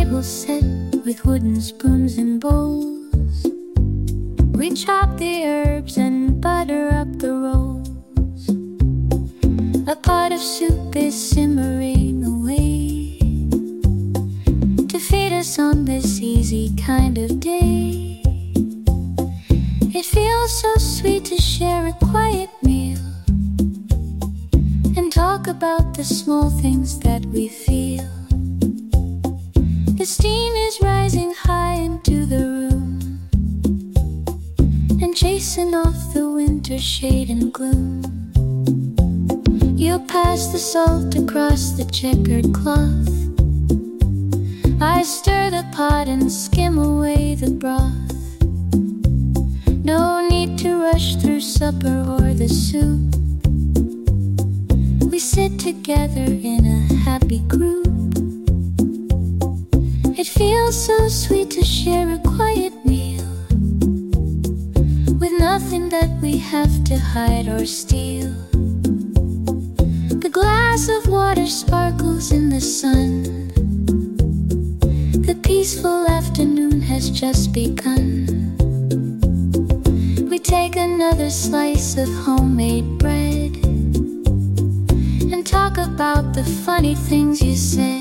table set with wooden spoons and bowls. We chop the herbs and butter up the rolls. A pot of soup is simmering away to feed us on this easy kind of day. It feels so sweet to share a quiet meal and talk about the small things that we feel. The steam is rising high into the room and chasing off the winter shade and gloom. You pass the salt across the checkered cloth. I stir the pot and skim away the broth. No need to rush through supper or the soup. We sit together in a happy group. It feels so sweet to share a quiet meal with nothing that we have to hide or steal. The glass of water sparkles in the sun. The peaceful afternoon has just begun. We take another slice of homemade bread and talk about the funny things you said.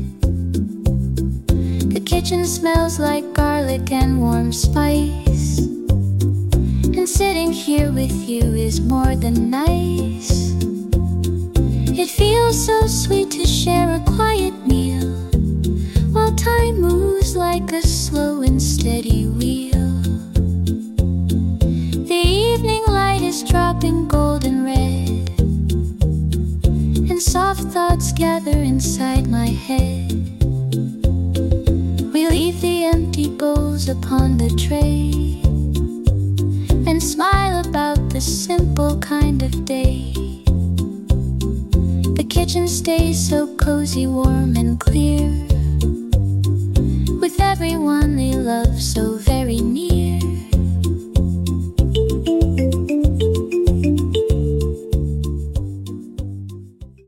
The kitchen smells like garlic and warm spice, and sitting here with you is more than nice. It feels so sweet to share a quiet meal while time moves like a slow and steady wheel. The evening light is dropping golden red, and soft thoughts gather inside my head. We leave the empty bowls upon the tray and smile about the simple kind of day. The kitchen stays so cozy, warm and clear, with everyone they love so